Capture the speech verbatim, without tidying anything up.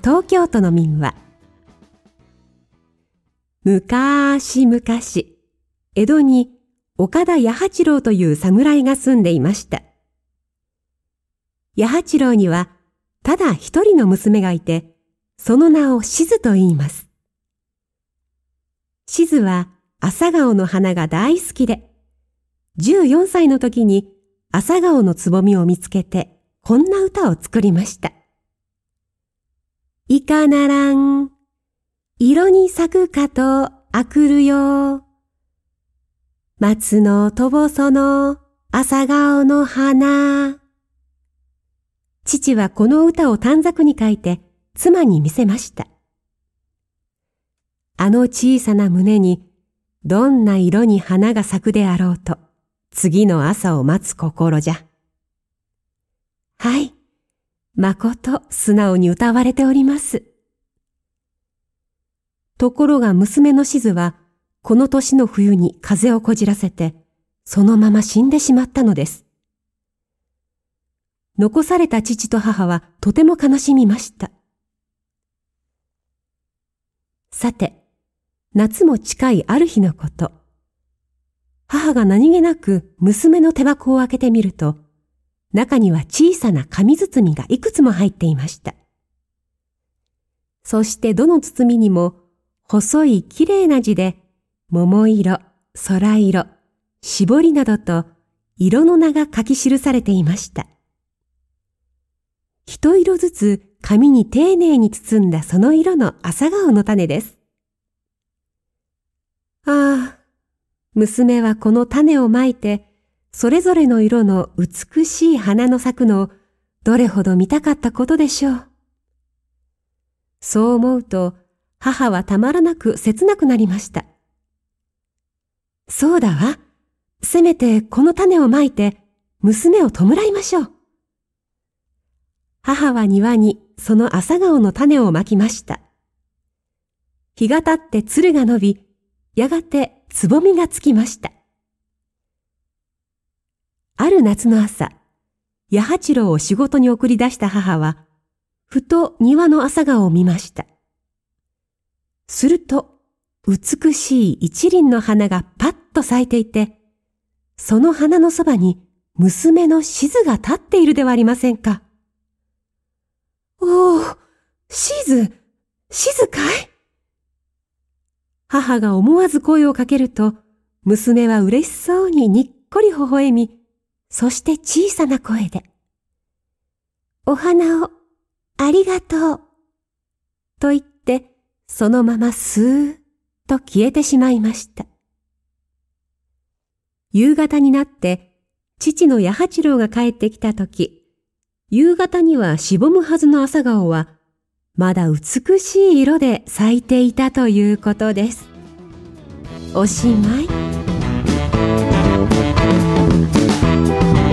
東京都の民話。むかーしむかし、江戸に岡田弥八郎という侍が住んでいました。弥八郎にはただ一人の娘がいて、その名をしずと言います。しずは朝顔の花が大好きで、じゅうよんさいの時に朝顔のつぼみを見つけて、こんな歌を作りました。いかならん、色に咲くかとあくるよ。松のとぼその朝顔の花。父はこの歌を短冊に書いて妻に見せました。あの小さな胸にどんな色に花が咲くであろうと次の朝を待つ心じゃ。はい。まこと素直に歌われております。ところが娘のしずは、この年の冬に風邪をこじらせて、そのまま死んでしまったのです。残された父と母はとても悲しみました。さて、夏も近いある日のこと。母が何気なく娘の手箱を開けてみると、中には小さな紙包みがいくつも入っていました。そしてどの包みにも細いきれいな字で桃色、空色、絞りなどと色の名が書き記されていました。一色ずつ紙に丁寧に包んだその色の朝顔の種です。ああ、娘はこの種をまいてそれぞれの色の美しい花の咲くのをどれほど見たかったことでしょう。そう思うと母はたまらなく切なくなりました。そうだわ。せめてこの種をまいて娘を弔いましょう。母は庭にその朝顔の種をまきました。日が経ってつるが伸び、やがてつぼみがつきました。ある夏の朝、弥八郎を仕事に送り出した母は、ふと庭の朝顔を見ました。すると、美しい一輪の花がパッと咲いていて、その花のそばに娘のしずが立っているではありませんか。おー、しず、しずかい？母が思わず声をかけると、娘は嬉しそうににっこり微笑み、そして小さな声で、お花をありがとう、と言って、そのままスーッと消えてしまいました。夕方になって、父の弥八郎が帰ってきたとき、夕方にはしぼむはずの朝顔は、まだ美しい色で咲いていたということです。おしまい。